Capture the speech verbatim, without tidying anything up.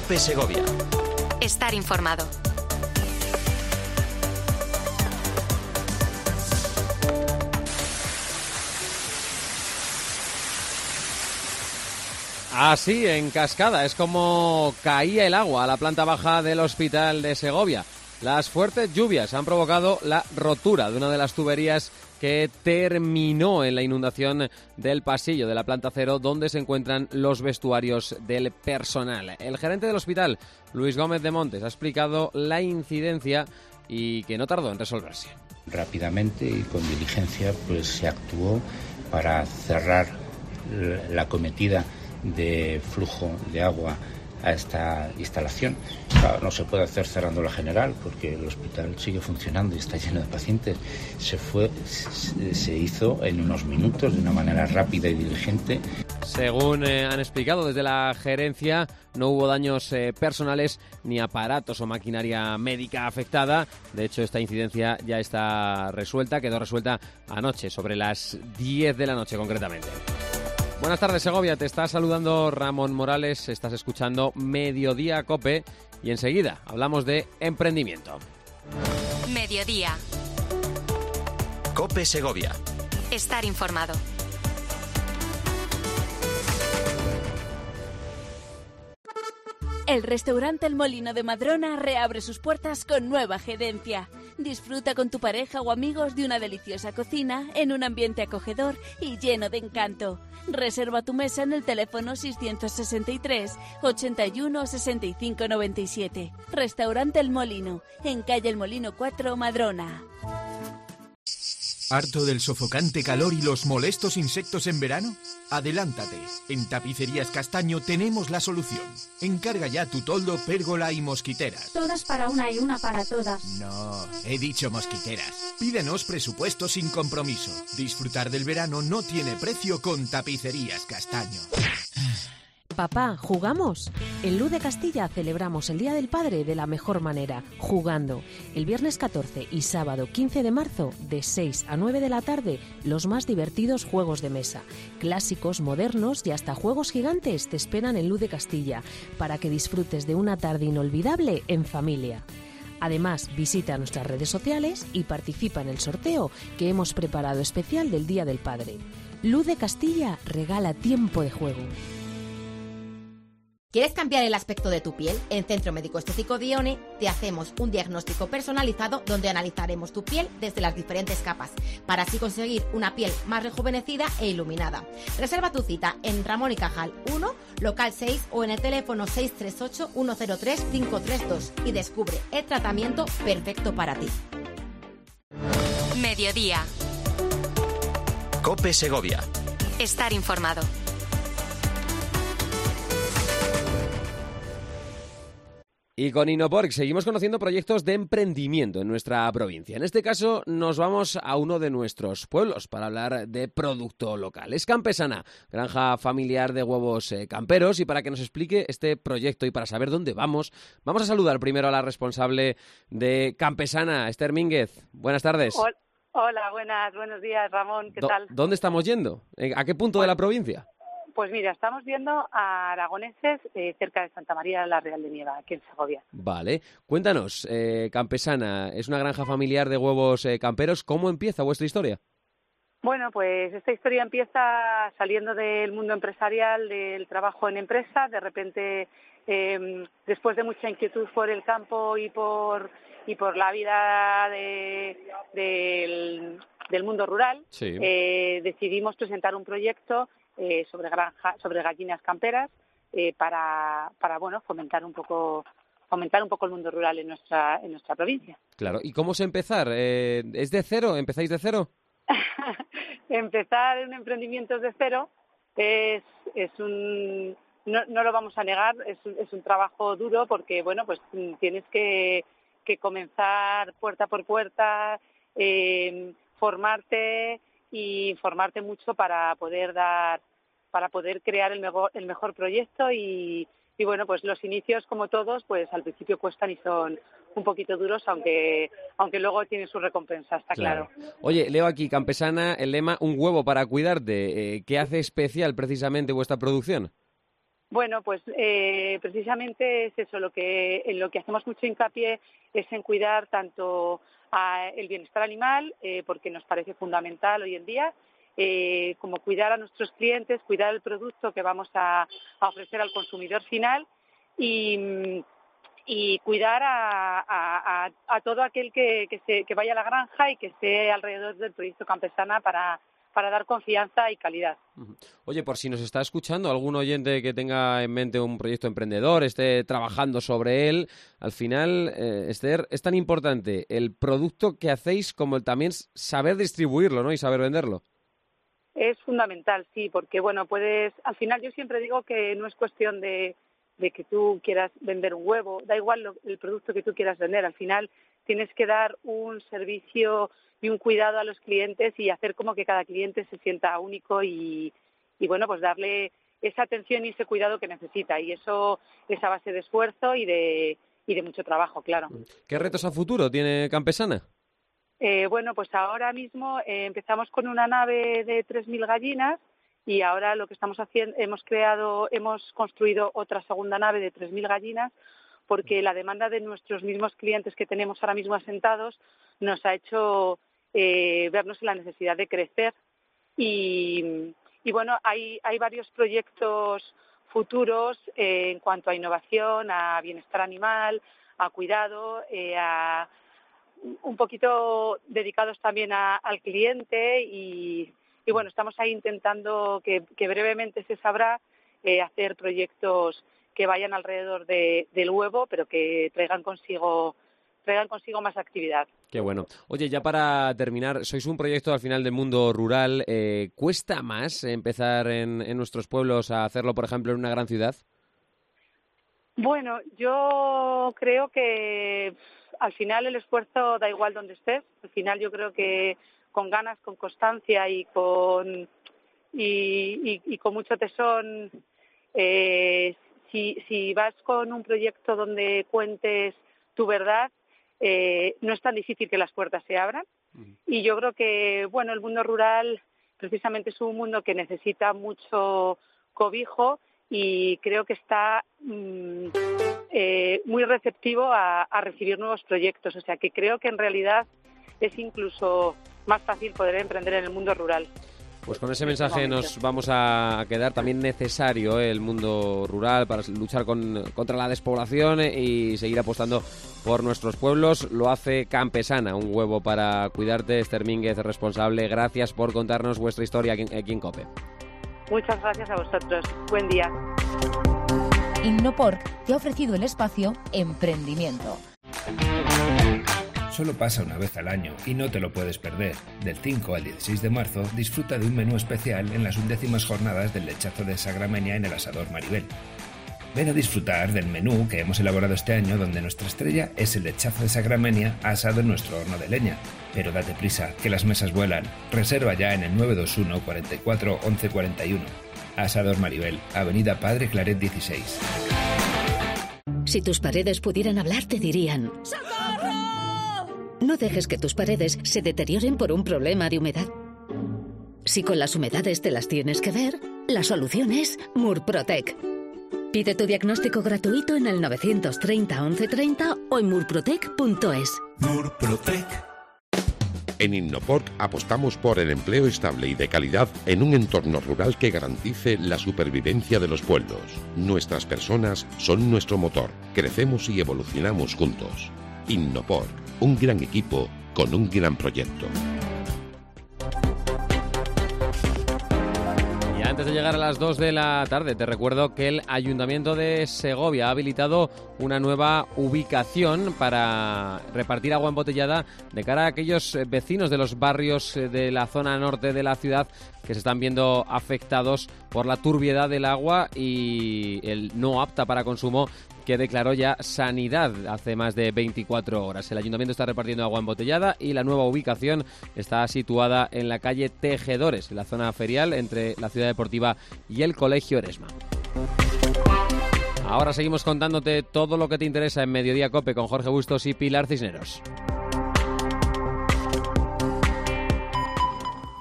COPE Segovia. Estar informado. Así, en cascada, es como caía el agua a la planta baja del hospital de Segovia. Las fuertes lluvias han provocado la rotura de una de las tuberías que terminó en la inundación del pasillo de la planta cero, donde se encuentran los vestuarios del personal. El gerente del hospital, Luis Gómez de Montes, ha explicado la incidencia y que no tardó en resolverse. Rápidamente y con diligencia pues se actuó para cerrar la cometida de flujo de agua a esta instalación. Claro, no se puede hacer cerrando la general porque el hospital sigue funcionando y está lleno de pacientes. Se fue, se hizo en unos minutos de una manera rápida y diligente. Según eh, han explicado desde la gerencia, no hubo daños eh, personales ni aparatos o maquinaria médica afectada. De hecho, esta incidencia ya está resuelta, quedó resuelta anoche, sobre las diez de la noche concretamente. Buenas tardes, Segovia. Te está saludando Ramón Morales. Estás escuchando Mediodía COPE y enseguida hablamos de emprendimiento. Mediodía. COPE Segovia. Estar informado. El restaurante El Molino de Madrona reabre sus puertas con nueva gerencia. Disfruta con tu pareja o amigos de una deliciosa cocina en un ambiente acogedor y lleno de encanto. Reserva tu mesa en el teléfono seiscientos sesenta y tres, ochenta y uno, sesenta y cinco noventa y siete. Restaurante El Molino, en calle El Molino cuatro, Madrona. ¿Harto del sofocante calor y los molestos insectos en verano? Adelántate. En Tapicerías Castaño tenemos la solución. Encarga ya tu toldo, pérgola y mosquiteras. Todas para una y una para todas. No, he dicho mosquiteras. Pídenos presupuesto sin compromiso. Disfrutar del verano no tiene precio con Tapicerías Castaño. Papá, ¿jugamos? En Luz de Castilla celebramos el Día del Padre de la mejor manera, jugando. El viernes catorce y sábado quince de marzo, de seis a nueve de la tarde, los más divertidos juegos de mesa. Clásicos, modernos y hasta juegos gigantes te esperan en Luz de Castilla, para que disfrutes de una tarde inolvidable en familia. Además, visita nuestras redes sociales y participa en el sorteo que hemos preparado especial del Día del Padre. Luz de Castilla regala tiempo de juego. ¿Quieres cambiar el aspecto de tu piel? En Centro Médico Estético Dione te hacemos un diagnóstico personalizado donde analizaremos tu piel desde las diferentes capas para así conseguir una piel más rejuvenecida e iluminada. Reserva tu cita en Ramón y Cajal uno, local seis o en el teléfono seis tres ocho, uno cero tres, cinco tres dos y descubre el tratamiento perfecto para ti. Mediodía. COPE Segovia. Estar informado. Y con Inoporc seguimos conociendo proyectos de emprendimiento en nuestra provincia. En este caso nos vamos a uno de nuestros pueblos para hablar de producto local. Es Campesana, granja familiar de huevos eh, camperos, y para que nos explique este proyecto y para saber dónde vamos, vamos a saludar primero a la responsable de Campesana, Esther Mínguez. Buenas tardes. Hola, hola buenas, buenos días, Ramón, ¿qué Do- tal? ¿Dónde estamos yendo? ¿A qué punto de la provincia? Pues mira, estamos viendo a aragoneses eh, cerca de Santa María de la Real de Nieva, aquí en Segovia. Vale. Cuéntanos, eh, Campesana, es una granja familiar de huevos eh, camperos. ¿Cómo empieza vuestra historia? Bueno, pues esta historia empieza saliendo del mundo empresarial, del trabajo en empresa. De repente, eh, después de mucha inquietud por el campo y por y por la vida de, del, del mundo rural, Sí. eh, decidimos presentar un proyecto Eh, sobre granja, sobre gallinas camperas eh, para, para bueno fomentar un poco fomentar un poco el mundo rural en nuestra en nuestra provincia. Claro. ¿Y cómo es empezar? Eh, ¿Es de cero? ¿Empezáis de cero? Empezar un emprendimiento de cero es es un no, no lo vamos a negar, es un, es un trabajo duro porque bueno pues tienes que que comenzar puerta por puerta, eh, formarte y informarte mucho para poder dar, para poder crear el mejor, el mejor proyecto y, y bueno, pues los inicios, como todos, pues al principio cuestan y son un poquito duros, aunque aunque luego tienen su recompensa, está claro. claro. Oye, leo aquí, Campesana, el lema, un huevo para cuidarte. Eh, ¿Qué hace especial precisamente vuestra producción? Bueno, pues eh, precisamente es eso, lo que, en lo que hacemos mucho hincapié es en cuidar tanto a el bienestar animal, eh, porque nos parece fundamental hoy en día, eh, como cuidar a nuestros clientes, cuidar el producto que vamos a, a ofrecer al consumidor final y, y cuidar a, a, a, a todo aquel que, que, se, que vaya a la granja y que esté alrededor del proyecto Campesana para... para dar confianza y calidad. Oye, por si nos está escuchando algún oyente que tenga en mente un proyecto emprendedor, esté trabajando sobre él, al final, eh, Esther, es tan importante el producto que hacéis como el también saber distribuirlo, ¿no? Y saber venderlo. Es fundamental, sí, porque bueno, puedes, al final yo siempre digo que no es cuestión de, de que tú quieras vender un huevo, da igual lo, el producto que tú quieras vender, al final tienes que dar un servicio y un cuidado a los clientes y hacer como que cada cliente se sienta único y, y bueno, pues darle esa atención y ese cuidado que necesita. Y eso es a base de esfuerzo y de, y de mucho trabajo, claro. ¿Qué retos a futuro tiene Campesana? Eh, bueno, pues ahora mismo eh, empezamos con una nave de tres mil gallinas y ahora lo que estamos haciendo, hemos creado, hemos construido otra segunda nave de tres mil gallinas porque la demanda de nuestros mismos clientes que tenemos ahora mismo asentados nos ha hecho Eh, vernos en la necesidad de crecer y, y bueno, hay, hay varios proyectos futuros eh, en cuanto a innovación, a bienestar animal, a cuidado, eh, a un poquito dedicados también a, al cliente y, y bueno, estamos ahí intentando que, que brevemente se sabrá eh, hacer proyectos que vayan alrededor de, del huevo, pero que traigan consigo traigan consigo más actividad. Qué bueno. Oye, ya para terminar, sois un proyecto al final del mundo rural. Eh, ¿Cuesta más empezar en, en nuestros pueblos a hacerlo, por ejemplo, en una gran ciudad? Bueno, yo creo que al final el esfuerzo da igual donde estés. Al final yo creo que con ganas, con constancia y con y, y, y con mucho tesón, eh, si, si vas con un proyecto donde cuentes tu verdad, Eh, no es tan difícil que las puertas se abran. Uh-huh. Y yo creo que, bueno, el mundo rural precisamente es un mundo que necesita mucho cobijo y creo que está mmm, eh, muy receptivo a, a recibir nuevos proyectos. O sea, que creo que en realidad es incluso más fácil poder emprender en el mundo rural. Pues con ese mensaje nos vamos a quedar. También necesario ¿eh? el mundo rural para luchar con, contra la despoblación y seguir apostando por nuestros pueblos. Lo hace Campesana, un huevo para cuidarte. Esther Mínguez, responsable. Gracias por contarnos vuestra historia aquí, aquí en COPE. Muchas gracias a vosotros. Buen día. Innoporc te ha ofrecido el espacio Emprendimiento. Solo pasa una vez al año y no te lo puedes perder. Del cinco al dieciséis de marzo disfruta de un menú especial en las undécimas jornadas del lechazo de Sagrameña en el Asador Maribel. Ven a disfrutar del menú que hemos elaborado este año, donde nuestra estrella es el lechazo de Sagrameña asado en nuestro horno de leña. Pero date prisa, que las mesas vuelan. Reserva ya en el nueve dos uno, cuarenta y cuatro, once cuarenta y uno. Asador Maribel, Avenida Padre Claret dieciséis. Si tus paredes pudieran hablar, te dirían: ¡socorro! No dejes que tus paredes se deterioren por un problema de humedad. Si con las humedades te las tienes que ver, la solución es Murprotec. Pide tu diagnóstico gratuito en el novecientos treinta, once treinta o en murprotec punto es. Murprotec. En Innoporc apostamos por el empleo estable y de calidad en un entorno rural que garantice la supervivencia de los pueblos. Nuestras personas son nuestro motor. Crecemos y evolucionamos juntos. Innoporc, un gran equipo con un gran proyecto. Y antes de llegar a las dos de la tarde, te recuerdo que el Ayuntamiento de Segovia ha habilitado una nueva ubicación para repartir agua embotellada de cara a aquellos vecinos de los barrios de la zona norte de la ciudad que se están viendo afectados por la turbiedad del agua y el no apta para consumo que declaró ya Sanidad hace más de veinticuatro horas. El Ayuntamiento está repartiendo agua embotellada y la nueva ubicación está situada en la calle Tejedores, en la zona ferial entre la Ciudad Deportiva y el Colegio Eresma. Ahora seguimos contándote todo lo que te interesa en Mediodía COPE con Jorge Bustos y Pilar Cisneros.